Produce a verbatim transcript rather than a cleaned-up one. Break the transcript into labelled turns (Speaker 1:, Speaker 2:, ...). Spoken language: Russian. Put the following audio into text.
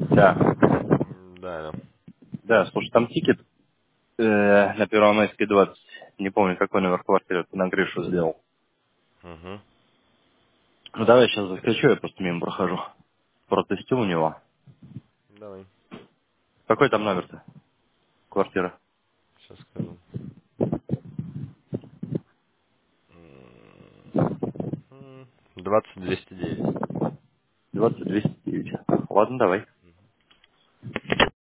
Speaker 1: Да.
Speaker 2: М, Да, да.
Speaker 1: Да, слушай, там тикет э, на Первомайской двадцать. Не помню, какой номер квартиры ты на крышу сделал.
Speaker 2: Угу.
Speaker 1: Ну давай сейчас заскочу, я просто мимо прохожу. Протестю у него.
Speaker 2: Давай,
Speaker 1: Какой там номер-то? Квартира.
Speaker 2: сейчас скажу. М, двадцать двести девять.
Speaker 1: двадцать двести девять. Ладно, давай.